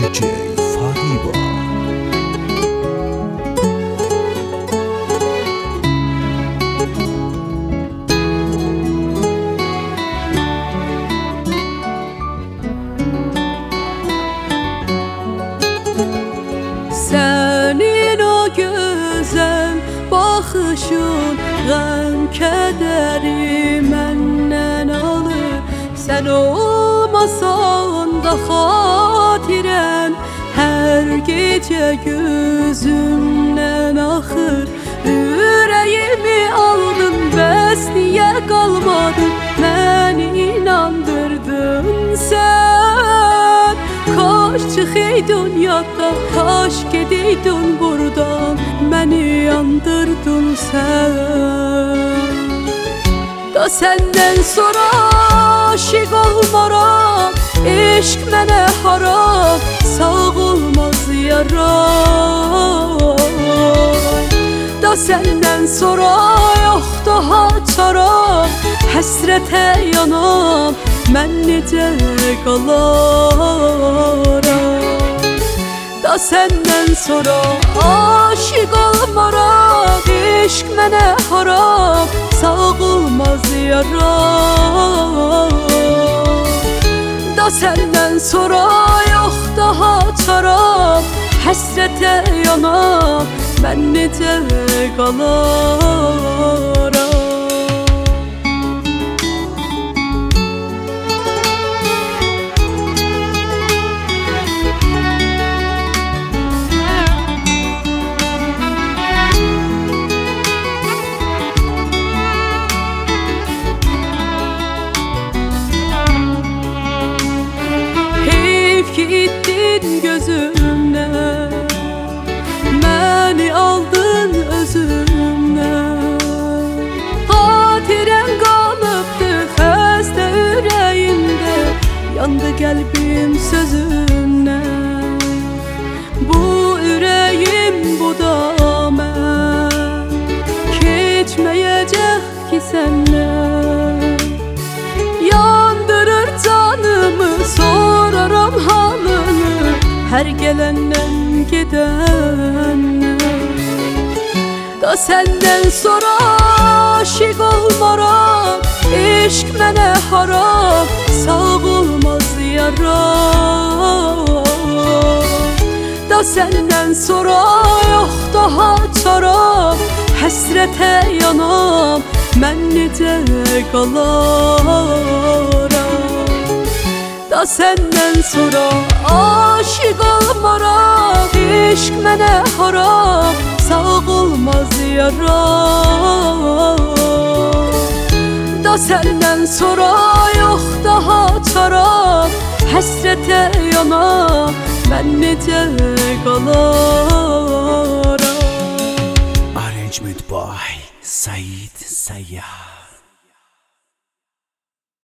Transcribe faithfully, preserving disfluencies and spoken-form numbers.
D J Fadiba. Senin o güzel bakışın gəm kədəri məndən alır. Sen olmasan da xatirən hər gecə gözümdən axır. Ürəyimi aldın, bəs niyə qalmadın? Məni inandırdın sən. Kaş çıxıydın yaddan, kaş gediydin buradan. Məni yandırdın sən. Da səndən sonra aşiq olmaram, eşq mənə haram, sağ olmaz yaram. Da səndən sonra yox daha çaram, həsrətə yanam, mən necə qalaram. Da səndən sonra aşiq olmaram, eşq mənə haram, sağ olmaz yaram. Da səndən sonra yox daha çaram, həsrətə yanam, mən necə qalaram. Gittin gözümden, məni aldın özümden. Hatirən qalıbdı xəstə ürəyimdə, yandı qəlbim sözündən. Bu ürəyim bu da mən, keçməyəcək ki səndən. Yandırır canımı, soraram halını, hər gələndən gedəndən. Da səndən sonra aşiq olmaram, eşq mənə haram, sağ olmaz yaram. Da səndən sonra yox daha çaram, həsrətə yanam, mən necə qalaram. Da səndən sonra aşiq olmaram, eşq mənə haram, sağ olmaz yaram. Da səndən sonra yox daha çaram, həsrətə yanam, mən necə qalaram. Arrangement by Said Sayyah.